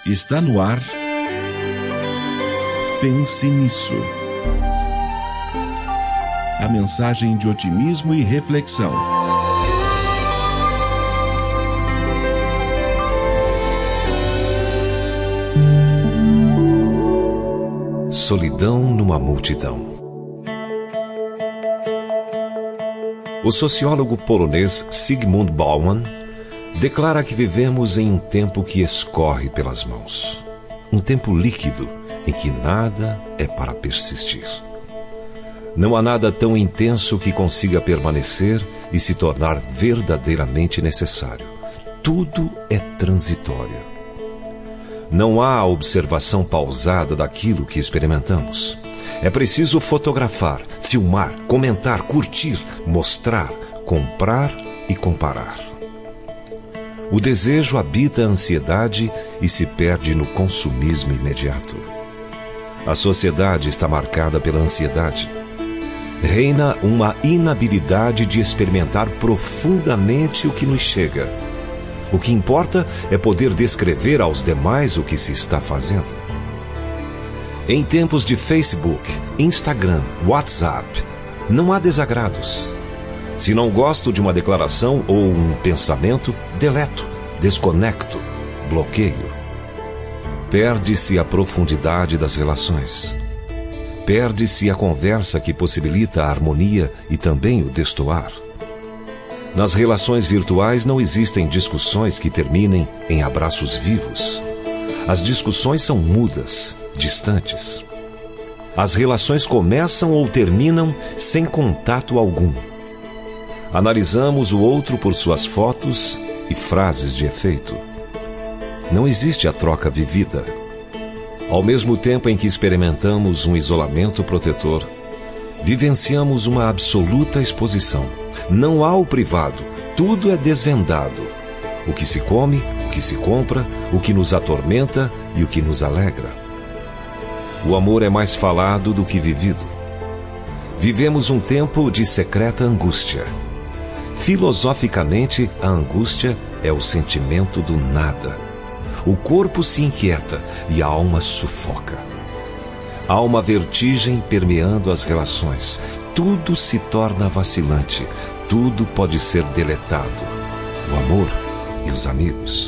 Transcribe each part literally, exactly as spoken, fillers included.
Está no ar. Pense nisso. A mensagem de otimismo e reflexão. Solidão numa multidão. O sociólogo polonês Zygmunt Bauman declara que vivemos em um tempo que escorre pelas mãos. Um tempo líquido em que nada é para persistir. Não há nada tão intenso que consiga permanecer e se tornar verdadeiramente necessário. Tudo é transitório. Não há a observação pausada daquilo que experimentamos. É preciso fotografar, filmar, comentar, curtir, mostrar, comprar e comparar. O desejo habita a ansiedade e se perde no consumismo imediato. A sociedade está marcada pela ansiedade. Reina uma inabilidade de experimentar profundamente o que nos chega. O que importa é poder descrever aos demais o que se está fazendo. Em tempos de Facebook, Instagram, WhatsApp, não há desagrados. Se não gosto de uma declaração ou um pensamento, deleto, desconecto, bloqueio. Perde-se a profundidade das relações. Perde-se a conversa que possibilita a harmonia e também o destoar. Nas relações virtuais não existem discussões que terminem em abraços vivos. As discussões são mudas, distantes. As relações começam ou terminam sem contato algum. Analisamos o outro por suas fotos e frases de efeito. Não existe a troca vivida. Ao mesmo tempo em que experimentamos um isolamento protetor, vivenciamos uma absoluta exposição. Não há o privado, tudo é desvendado. O que se come, o que se compra, o que nos atormenta e o que nos alegra. O amor é mais falado do que vivido. Vivemos um tempo de secreta angústia. Filosoficamente, a angústia é o sentimento do nada. O corpo se inquieta e a alma sufoca. Há uma vertigem permeando as relações. Tudo se torna vacilante. Tudo pode ser deletado. O amor e os amigos.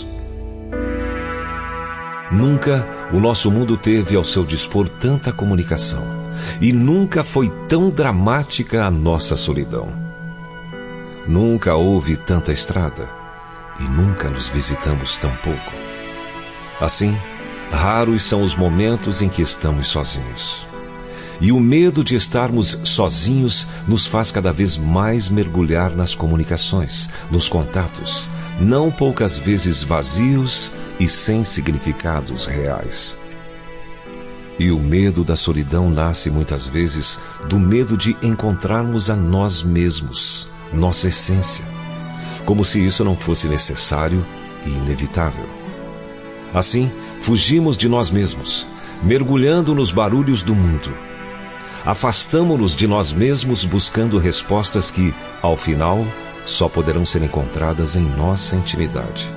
Nunca o nosso mundo teve ao seu dispor tanta comunicação. E nunca foi tão dramática a nossa solidão. Nunca houve tanta estrada. E nunca nos visitamos tão pouco. Assim, raros são os momentos em que estamos sozinhos. E o medo de estarmos sozinhos nos faz cada vez mais mergulhar nas comunicações, nos contatos, não poucas vezes vazios e sem significados reais. E o medo da solidão nasce muitas vezes do medo de encontrarmos a nós mesmos, nossa essência, como se isso não fosse necessário e inevitável. Assim, fugimos de nós mesmos, mergulhando nos barulhos do mundo. Afastamo-nos de nós mesmos buscando respostas que, ao final, só poderão ser encontradas em nossa intimidade.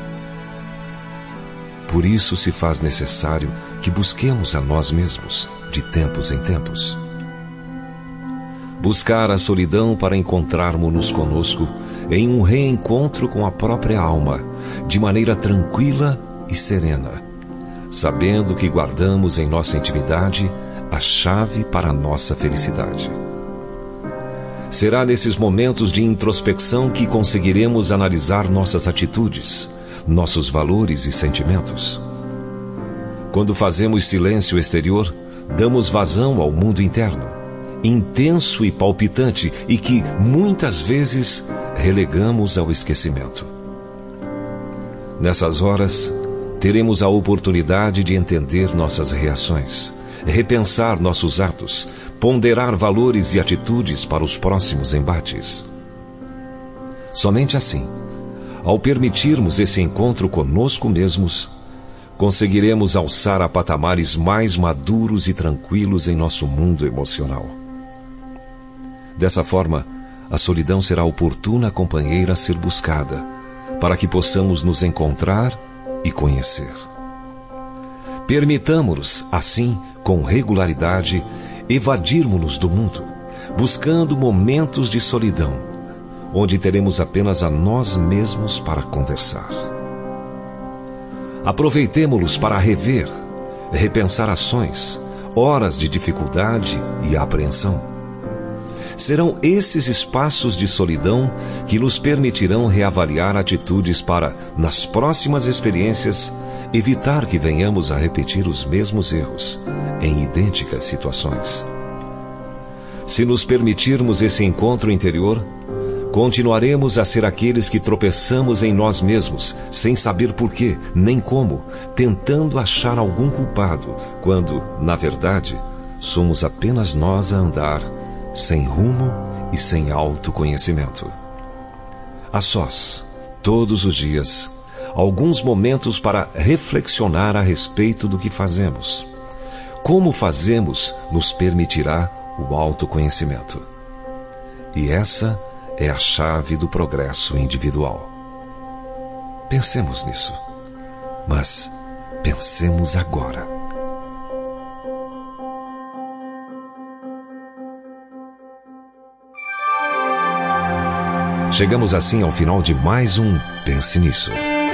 Por isso se faz necessário que busquemos a nós mesmos, de tempos em tempos. Buscar a solidão para encontrarmos-nos conosco em um reencontro com a própria alma, de maneira tranquila e serena, sabendo que guardamos em nossa intimidade a chave para a nossa felicidade. Será nesses momentos de introspecção que conseguiremos analisar nossas atitudes, nossos valores e sentimentos. Quando fazemos silêncio exterior, damos vazão ao mundo interno, intenso e palpitante, e que, muitas vezes, relegamos ao esquecimento. Nessas horas, teremos a oportunidade de entender nossas reações, repensar nossos atos, ponderar valores e atitudes para os próximos embates. Somente assim, ao permitirmos esse encontro conosco mesmos, conseguiremos alçar a patamares mais maduros e tranquilos em nosso mundo emocional. Dessa forma, a solidão será a oportuna companheira a ser buscada, para que possamos nos encontrar e conhecer. Permitamo-nos, assim, com regularidade, evadirmos-nos do mundo, buscando momentos de solidão, onde teremos apenas a nós mesmos para conversar. Aproveitemo-los para rever, repensar ações, horas de dificuldade e apreensão. Serão esses espaços de solidão que nos permitirão reavaliar atitudes para, nas próximas experiências, evitar que venhamos a repetir os mesmos erros em idênticas situações. Se nos permitirmos esse encontro interior, continuaremos a ser aqueles que tropeçamos em nós mesmos, sem saber porquê, nem como, tentando achar algum culpado, quando, na verdade, somos apenas nós a andar, sem rumo e sem autoconhecimento. A sós, todos os dias, alguns momentos para reflexionar a respeito do que fazemos. Como fazemos nos permitirá o autoconhecimento. E essa é a chave do progresso individual. Pensemos nisso, mas pensemos agora. Chegamos assim ao final de mais um Pense Nisso.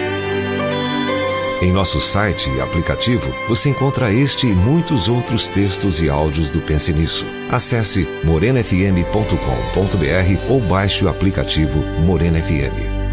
Em nosso site e aplicativo, você encontra este e muitos outros textos e áudios do Pense Nisso. Acesse morena f m ponto com ponto b r ou baixe o aplicativo Morena F M.